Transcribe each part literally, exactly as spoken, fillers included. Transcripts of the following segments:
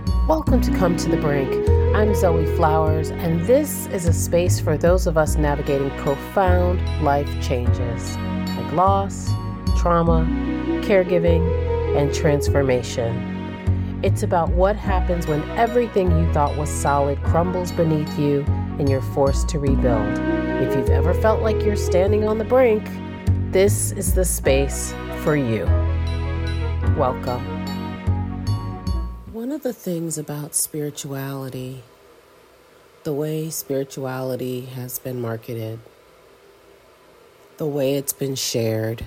Welcome to Come to the Brink. I'm Zoe Flowers, and this is a space for those of us navigating profound life changes like loss, trauma, caregiving, and transformation. It's about what happens when everything you thought was solid crumbles beneath you and you're forced to rebuild. If you've ever felt like you're standing on the brink, this is the space for you. Welcome. One of the things about spirituality, the way spirituality has been marketed, the way it's been shared,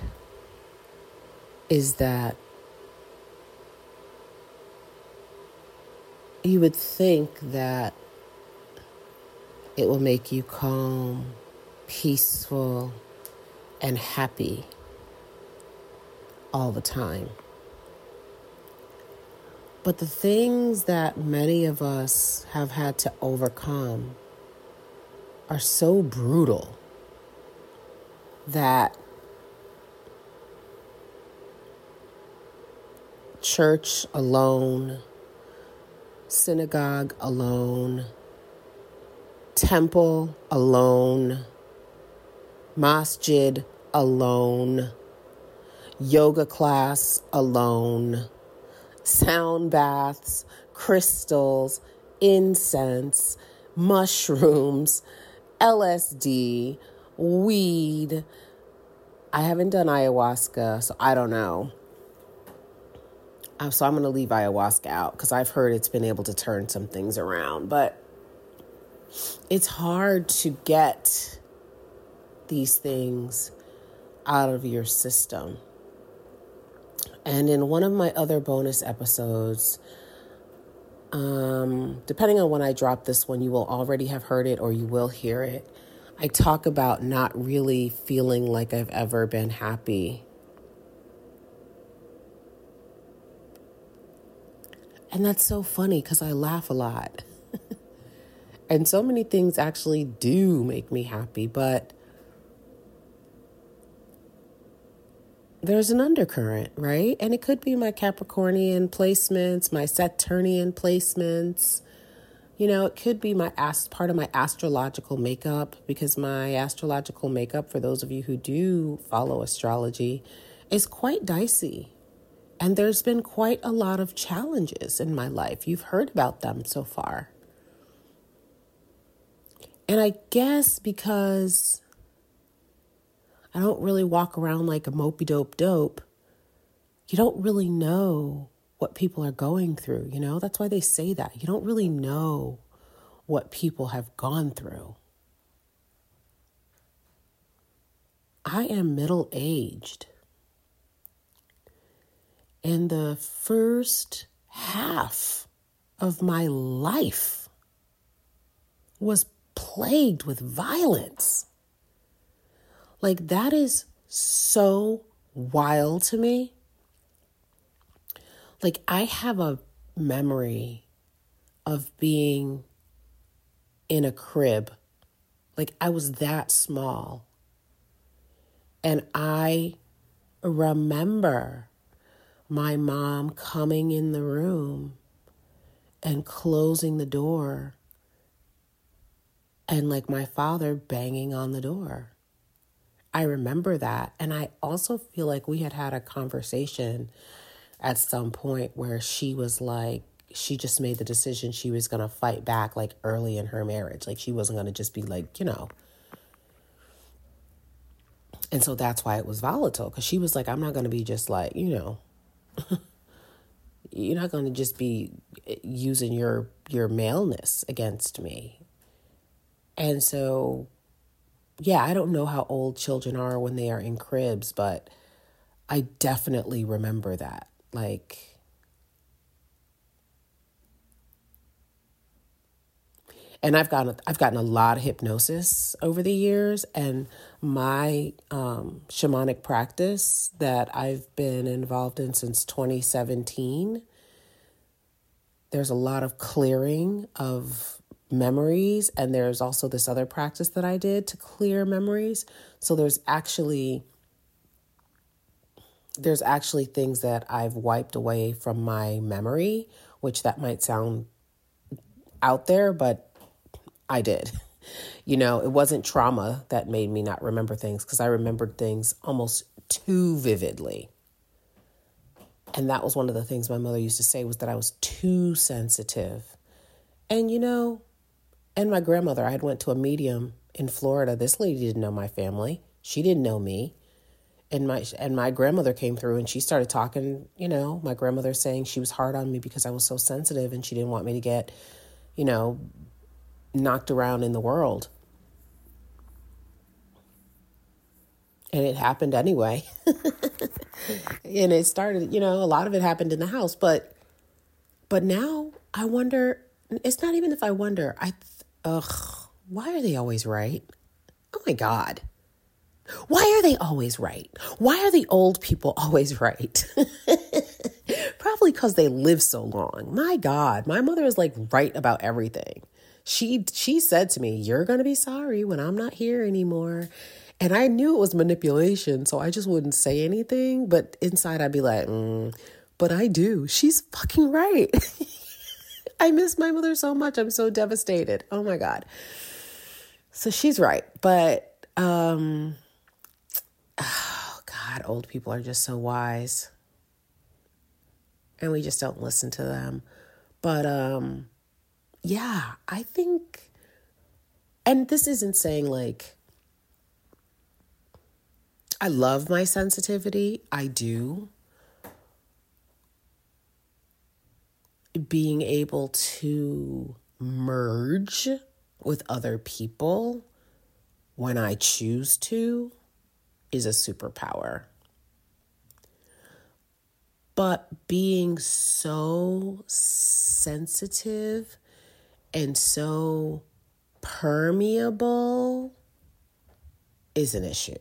is that you would think that it will make you calm, peaceful, and happy all the time. But the things that many of us have had to overcome are so brutal that church alone, synagogue alone, temple alone, masjid alone, yoga class alone, sound baths, crystals, incense, mushrooms, L S D, weed. I haven't done ayahuasca, so I don't know. So I'm going to leave ayahuasca out because I've heard it's been able to turn some things around. But it's hard to get these things out of your system. And in one of my other bonus episodes, um, depending on when I drop this one, you will already have heard it or you will hear it. I talk about not really feeling like I've ever been happy. And that's so funny because I laugh a lot. And so many things actually do make me happy, but there's an undercurrent, right? And it could be my Capricornian placements, my Saturnian placements. You know, it could be my ast- part of my astrological makeup, because my astrological makeup, for those of you who do follow astrology, is quite dicey. And there's been quite a lot of challenges in my life. You've heard about them so far. And I guess because I don't really walk around like a mopey dope dope, you don't really know what people are going through, you know? That's why they say that. You don't really know what people have gone through. I am middle-aged. And the first half of my life was plagued with violence. Like, that is so wild to me. Like, I have a memory of being in a crib. Like, I was that small. And I remember my mom coming in the room and closing the door, and like my father banging on the door. I remember that. And I also feel like we had had a conversation at some point where she was like, she just made the decision she was going to fight back like early in her marriage. Like, she wasn't going to just be like, you know. And so that's why it was volatile, because she was like, I'm not going to be just like, you know, you're not going to just be using your your maleness against me. And so, yeah, I don't know how old children are when they are in cribs, but I definitely remember that. Like, and I've gotten I've gotten a lot of hypnosis over the years, and my um, shamanic practice that I've been involved in since twenty seventeen, there's a lot of clearing of memories, and there's also this other practice that I did to clear memories. So there's actually there's actually things that I've wiped away from my memory which that might sound out there, but I did. You know, it wasn't trauma that made me not remember things, because I remembered things almost too vividly. And that was one of the things my mother used to say, was that I was too sensitive. And, you know, and my grandmother, I had went to a medium in Florida. This lady didn't know my family. She didn't know me. And my and my grandmother came through and she started talking, you know, my grandmother saying she was hard on me because I was so sensitive and she didn't want me to get, you know, knocked around in the world. And it happened anyway. And it started, you know, a lot of it happened in the house. But but now I wonder, it's not even if I wonder, I, ugh, why are they always right? Oh my God. Why are they always right? Why are the old people always right? Probably because they live so long. My God, my mother is like right about everything. She she said to me, "You're going to be sorry when I'm not here anymore." And I knew it was manipulation, so I just wouldn't say anything. But inside I'd be like, mm, but I do. She's fucking right. I miss my mother so much. I'm so devastated. Oh my God. So she's right. But, um, oh God, old people are just so wise. And we just don't listen to them. But, um, yeah, I think, and this isn't saying like, I love my sensitivity. I do. Being able to merge with other people when I choose to is a superpower. But being so sensitive and so permeable is an issue.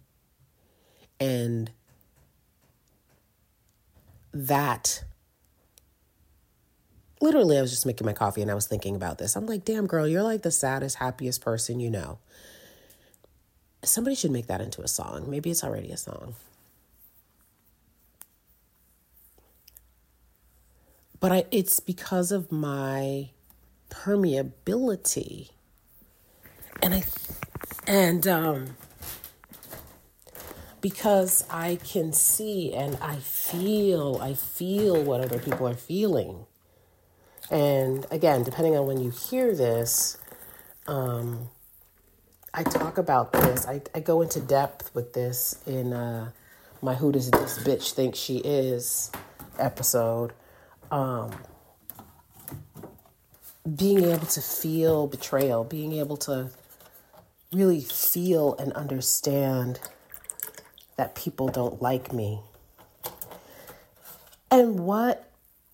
And that, literally, I was just making my coffee and I was thinking about this. I'm like, damn, girl, you're like the saddest, happiest person you know. Somebody should make that into a song. Maybe it's already a song. But I, it's because of my permeability. And I, and, um, because I can see and I feel, I feel what other people are feeling. And again, depending on when you hear this, um, I talk about this. I, I go into depth with this in uh, my Who Does This Bitch Think She Is episode. Um, being able to feel betrayal, being able to really feel and understand that people don't like me. And what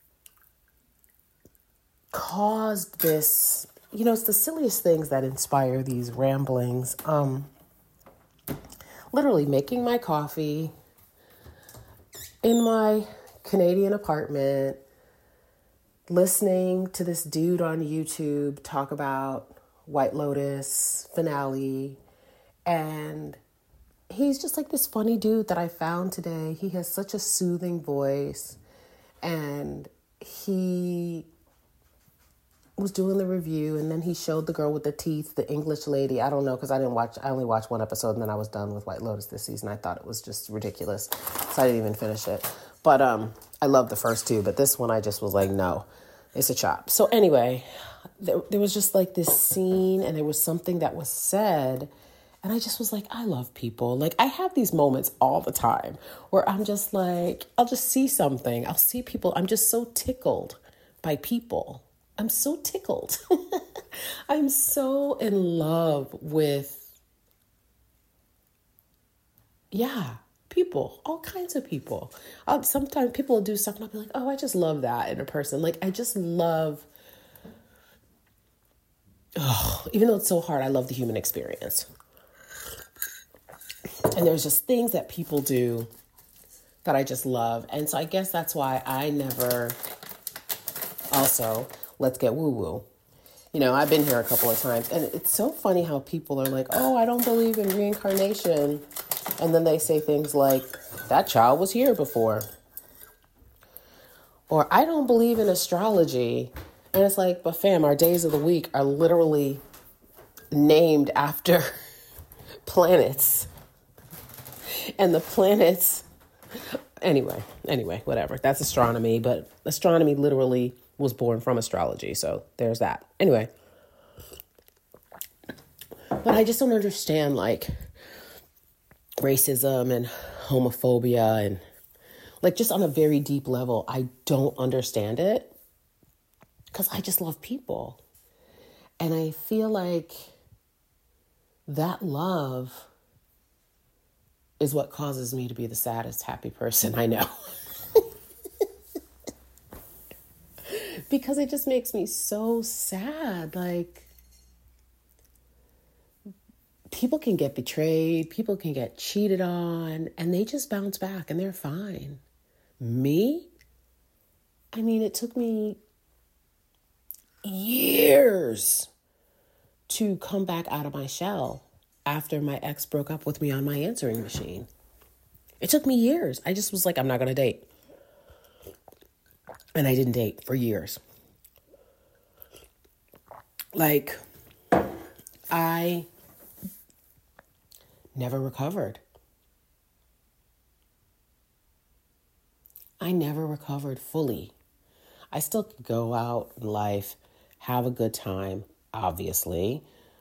caused this, you know, it's the silliest things that inspire these ramblings. Um, literally making my coffee in my Canadian apartment, listening to this dude on YouTube talk about White Lotus finale, and he's just like this funny dude that I found today. He has such a soothing voice, and he was doing the review, and then he showed the girl with the teeth, the English lady. I don't know, because I didn't watch, I only watched one episode, and then I was done with White Lotus this season. I thought it was just ridiculous, so I didn't even finish it. But um, I love the first two, but this one I just was like, no, it's a chop. So anyway, there, there was just like this scene, and there was something that was said, and I just was like, I love people. Like, I have these moments all the time where I'm just like, I'll just see something. I'll see people. I'm just so tickled by people. I'm so tickled. I'm so in love with, yeah, people, all kinds of people. I'll, sometimes people will do stuff and I'll be like, oh, I just love that in a person. Like, I just love, oh, even though it's so hard, I love the human experience. And there's just things that people do that I just love. And so I guess that's why I never, also, let's get woo-woo. You know, I've been here a couple of times, and it's so funny how people are like, oh, I don't believe in reincarnation. And then they say things like, that child was here before. Or I don't believe in astrology. And it's like, but fam, our days of the week are literally named after planets. And the planets, anyway, anyway, whatever. That's astronomy, but astronomy literally was born from astrology. So there's that. Anyway. But I just don't understand, like, racism and homophobia and, like, just on a very deep level, I don't understand it because I just love people. And I feel like that love is what causes me to be the saddest happy person I know. Because it just makes me so sad. Like, people can get betrayed, people can get cheated on, and they just bounce back and they're fine. Me? I mean, it took me years to come back out of my shell after my ex broke up with me on my answering machine. It took me years. I just was like, I'm not going to date. And I didn't date for years. Like, I never recovered. I never recovered fully. I still could go out in life, have a good time, obviously.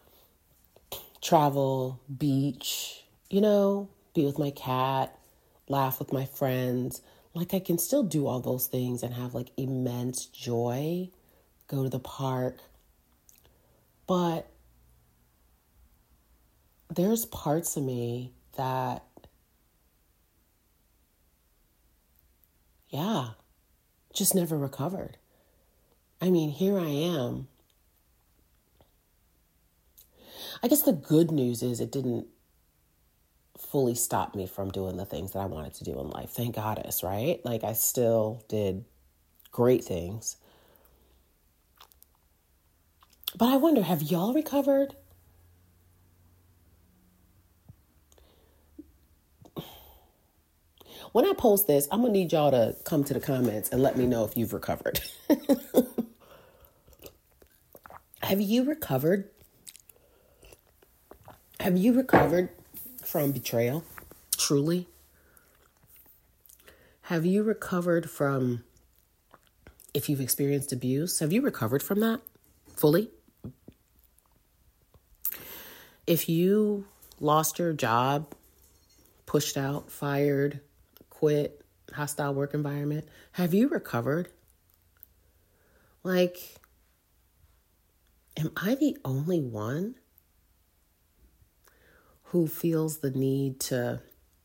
Travel, beach, you know, be with my cat, laugh with my friends. Like, I can still do all those things and have, like, immense joy, go to the park. But there's parts of me that, yeah, just never recovered. I mean, here I am. I guess the good news is it didn't fully stop me from doing the things that I wanted to do in life. Thank goddess, right? Like, I still did great things. But I wonder, have y'all recovered? When I post this, I'm going to need y'all to come to the comments and let me know if you've recovered. Have you recovered? Have you recovered from betrayal? Truly? Have you recovered from, if you've experienced abuse, have you recovered from that fully? If you lost your job, pushed out, fired, quit, hostile work environment, have you recovered? Like, am I the only one who feels the need to,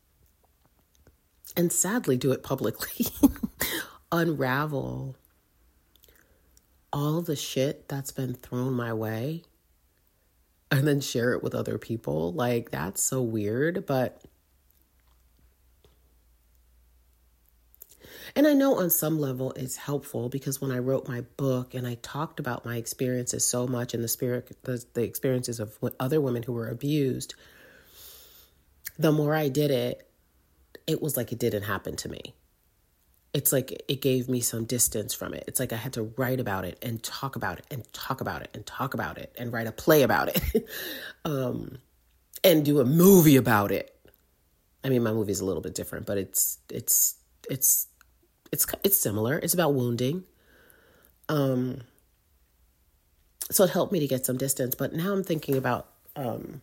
and sadly do it publicly, unravel all the shit that's been thrown my way and then share it with other people? Like, that's so weird, but and I know on some level it's helpful because when I wrote my book and I talked about my experiences so much and the spirit, the, the experiences of other women who were abused, the more I did it, it was like it didn't happen to me. It's like it gave me some distance from it. It's like I had to write about it and talk about it and talk about it and talk about it and write a play about it um, and do a movie about it. I mean, my movie is a little bit different, but it's it's it's it's it's similar. It's about wounding. Um, so it helped me to get some distance. But now I'm thinking about um,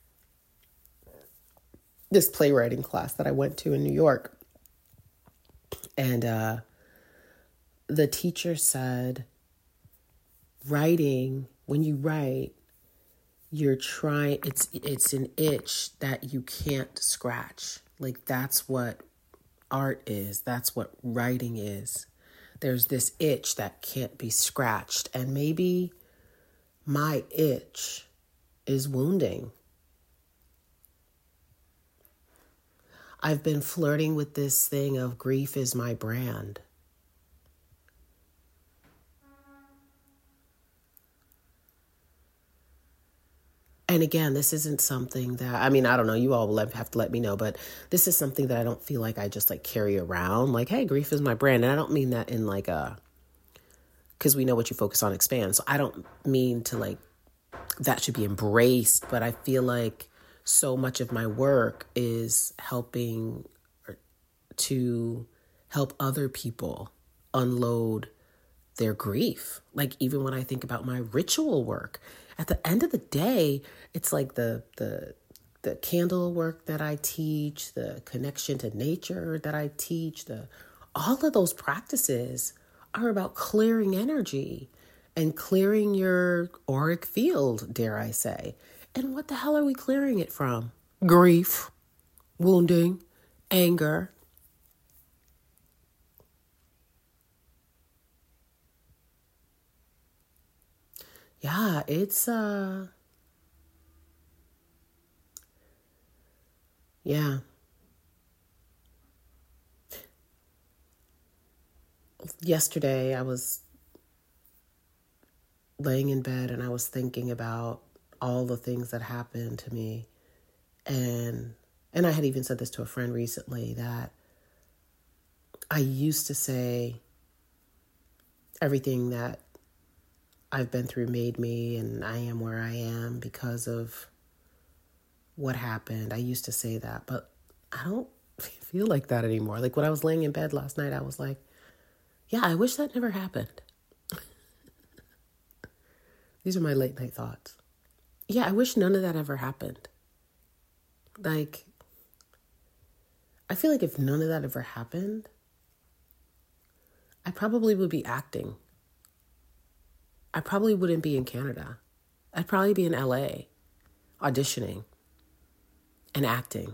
this playwriting class that I went to in New York. And uh, the teacher said, writing, when you write, you're trying, it's it's an itch that you can't scratch. Like, that's what art is. That's what writing is. There's this itch that can't be scratched. And maybe my itch is wounding. I've been flirting with this thing of grief is my brand. And again, this isn't something that, I mean, I don't know, you all will have to let me know, but this is something that I don't feel like I just like carry around. Like, hey, grief is my brand. And I don't mean that in like a, because we know what you focus on expands. So I don't mean to like, that should be embraced, but I feel like so much of my work is helping to help other people unload their grief. Like even when I think about my ritual work, at the end of the day, it's like the the the candle work that I teach, the connection to nature that I teach, the all of those practices are about clearing energy and clearing your auric field, dare I say. And what the hell are we clearing it from? Grief, wounding, anger. Yeah, it's, uh, yeah. Yesterday, I was laying in bed and I was thinking about all the things that happened to me. And, and I had even said this to a friend recently that I used to say everything that I've been through made me and I am where I am because of what happened. I used to say that, but I don't feel like that anymore. Like when I was laying in bed last night, I was like, yeah, I wish that never happened. These are my late night thoughts. Yeah, I wish none of that ever happened. Like, I feel like if none of that ever happened, I probably would be acting. I probably wouldn't be in Canada. I'd probably be in L A auditioning and acting.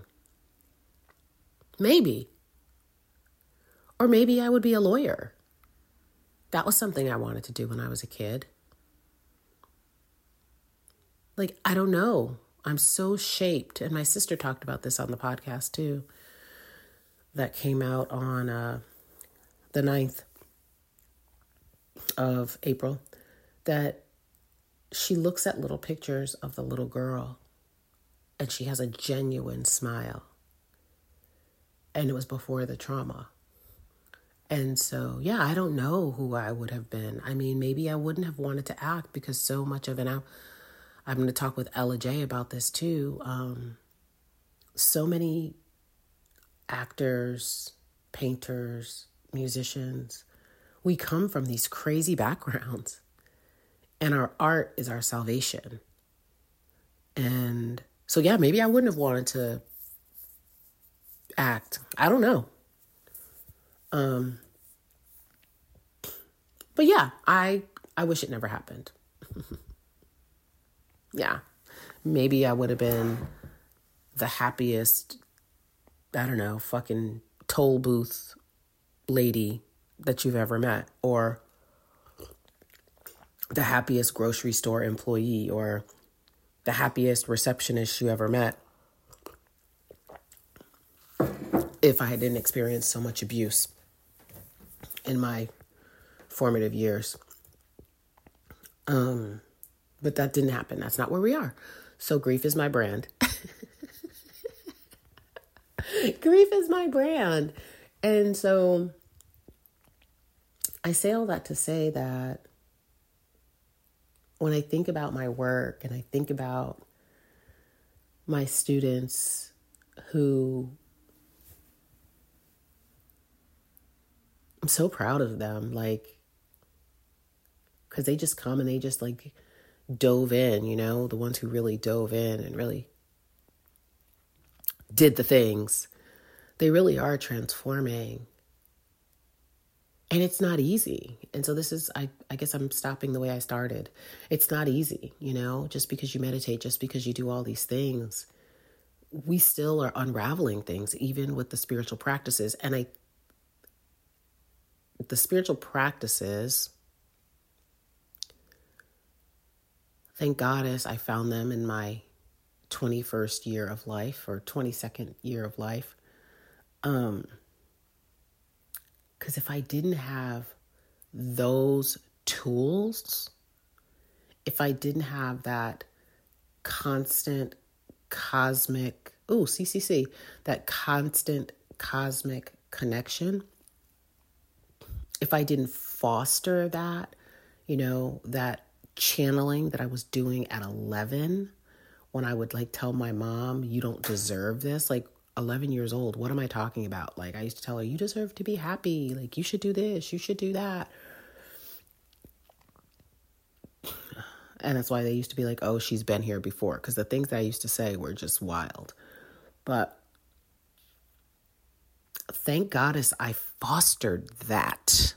Maybe. Or maybe I would be a lawyer. That was something I wanted to do when I was a kid. Like, I don't know. I'm so shaped. And my sister talked about this on the podcast too. That came out on uh, the ninth of April. That she looks at little pictures of the little girl and she has a genuine smile. And it was before the trauma. And so, yeah, I don't know who I would have been. I mean, maybe I wouldn't have wanted to act because so much of it, I'm, I'm going to talk with Ella J about this too. Um, so many actors, painters, musicians, we come from these crazy backgrounds. And our art is our salvation. And so, yeah, maybe I wouldn't have wanted to act. I don't know. Um, but yeah, I, I wish it never happened. Yeah. Maybe I would have been the happiest, I don't know, fucking toll booth lady that you've ever met. Or the happiest grocery store employee or the happiest receptionist you ever met if I didn't experience so much abuse in my formative years. Um, but that didn't happen. That's not where we are. So grief is my brand. Grief is my brand. And so I say all that to say that when I think about my work and I think about my students who I'm so proud of them, like, because they just come and they just like dove in, you know, the ones who really dove in and really did the things. They really are transforming. And it's not easy. And so this is, I, I guess I'm stopping the way I started. It's not easy, you know, just because you meditate, just because you do all these things, we still are unraveling things, even with the spiritual practices. And I, the spiritual practices, thank goddess, I found them in my twenty-first year of life or twenty-second year of life. Um, Because if I didn't have those tools, if I didn't have that constant cosmic, ooh, C C C, that constant cosmic connection, if I didn't foster that, you know, that channeling that I was doing at eleven, when I would like tell my mom, you don't deserve this, like eleven years old, what am I talking about? Like I used to tell her, you deserve to be happy. Like you should do this, you should do that. And that's why they used to be like, oh, she's been here before. Because the things that I used to say were just wild. But thank goddess I fostered that.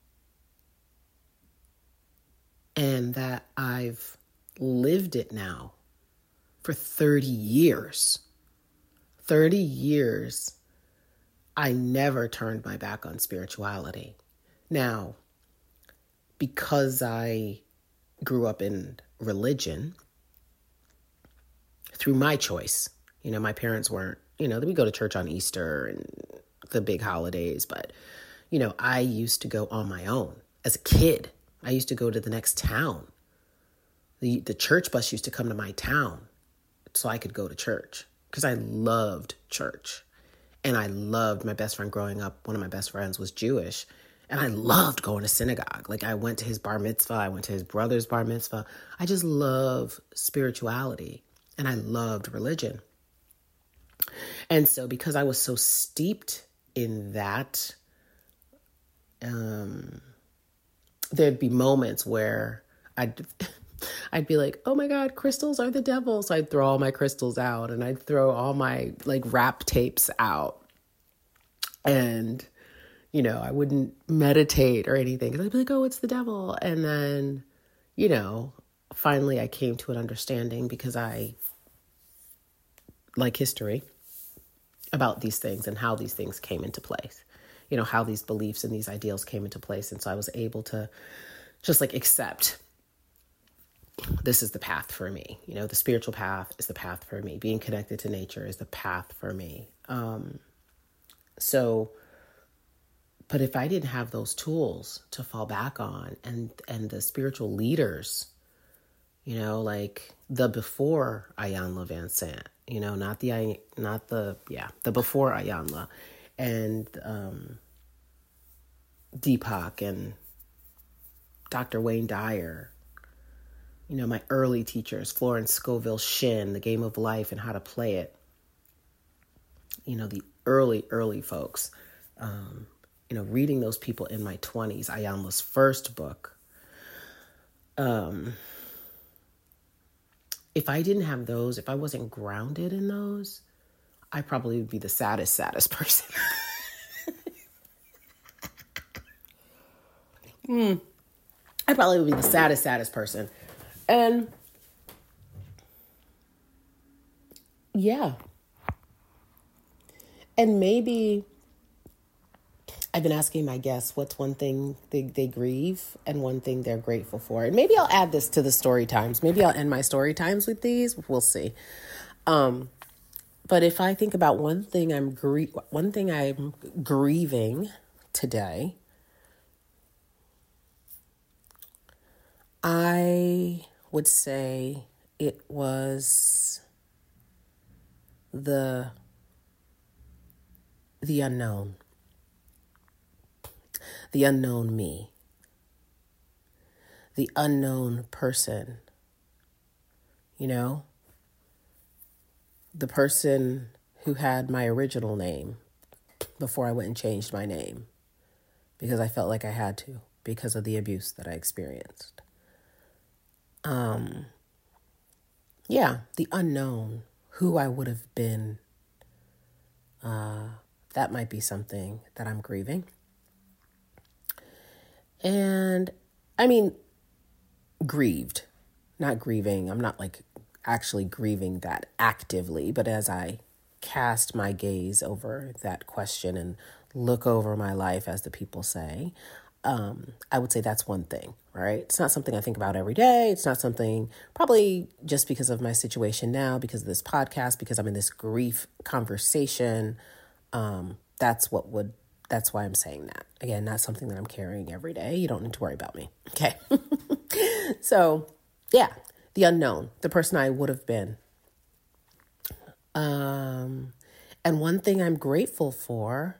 And that I've lived it now for thirty years. thirty years, I never turned my back on spirituality. Now, because I grew up in religion through my choice, you know, my parents weren't, you know, we go to church on Easter and the big holidays, but, you know, I used to go on my own as a kid. I used to go to the next town. The, the church bus used to come to my town so I could go to church because I loved church. And I loved my best friend growing up. One of my best friends was Jewish. And I loved going to synagogue. Like I went to his bar mitzvah. I went to his brother's bar mitzvah. I just love spirituality. And I loved religion. And so because I was so steeped in that, um, there'd be moments where I'd I'd be like, oh my God, crystals are the devil. So I'd throw all my crystals out and I'd throw all my like rap tapes out. And, you know, I wouldn't meditate or anything because I'd be like, oh, it's the devil. And then, you know, finally I came to an understanding because I like history about these things and how these things came into place, you know, how these beliefs and these ideals came into place. And so I was able to just like accept this is the path for me. You know, the spiritual path is the path for me. Being connected to nature is the path for me. Um, so, but if I didn't have those tools to fall back on and, and the spiritual leaders, you know, like the before Iyanla Vanzant, you know, not the, not the, yeah, the before Iyanla and um, Deepak and Doctor Wayne Dyer, you know, my early teachers, Florence Scovel Shinn, The Game of Life and How to Play It. You know, the early, early folks. Um, you know, reading those people in my twenties, Iyanla's first book. Um, if I didn't have those, if I wasn't grounded in those, I probably would be the saddest, saddest person. mm. I probably would be the saddest, saddest person. And yeah. And maybe I've been asking my guests what's one thing they, they grieve and one thing they're grateful for. And maybe I'll add this to the story times. Maybe I'll end my story times with these. We'll see. Um, but if I think about one thing I'm grie- one thing I'm grieving today, I would say it was the the unknown. The unknown me. The unknown person. You know? The person who had my original name before I went and changed my name because I felt like I had to because of the abuse that I experienced. Um, yeah, the unknown, who I would have been, uh, that might be something that I'm grieving. And I mean, grieved, not grieving. I'm not like actually grieving that actively, but as I cast my gaze over that question and look over my life, as the people say, Um, I would say that's one thing, right? It's not something I think about every day. It's not something probably just because of my situation now, because of this podcast, because I'm in this grief conversation. Um, that's what would, that's why I'm saying that. Again, not something that I'm carrying every day. You don't need to worry about me. Okay. So yeah, the unknown, the person I would have been. Um, and one thing I'm grateful for,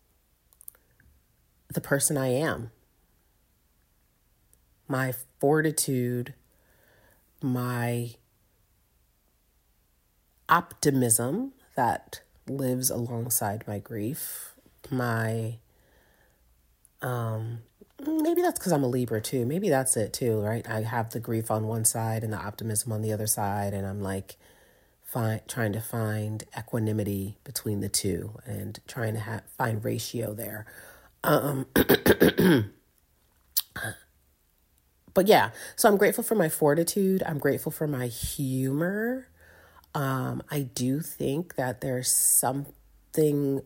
the person I am. My fortitude, my optimism that lives alongside my grief, my, um, maybe that's because I'm a Libra too. Maybe that's it too, right? I have the grief on one side and the optimism on the other side, and I'm like find, trying to find equanimity between the two and trying to ha- find ratio there. Um, but yeah, so I'm grateful for my fortitude. I'm grateful for my humor. Um, I do think that there's something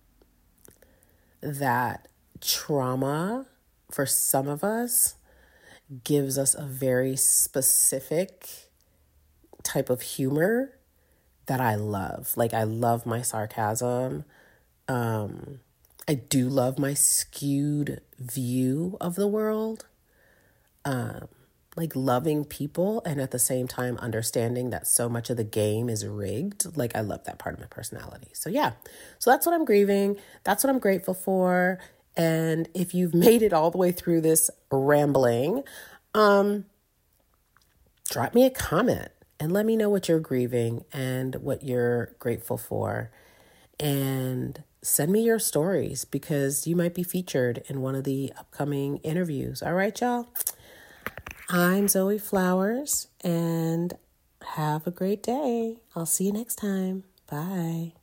that trauma for some of us gives us a very specific type of humor that I love. Like, I love my sarcasm. Um, I do love my skewed view of the world. Um, like loving people and at the same time understanding that so much of the game is rigged. Like, I love that part of my personality. So yeah, so that's what I'm grieving. That's what I'm grateful for. And if you've made it all the way through this rambling, um, drop me a comment and let me know what you're grieving and what you're grateful for. And send me your stories because you might be featured in one of the upcoming interviews. All right, y'all. I'm Zoe Flowers, and have a great day. I'll see you next time. Bye.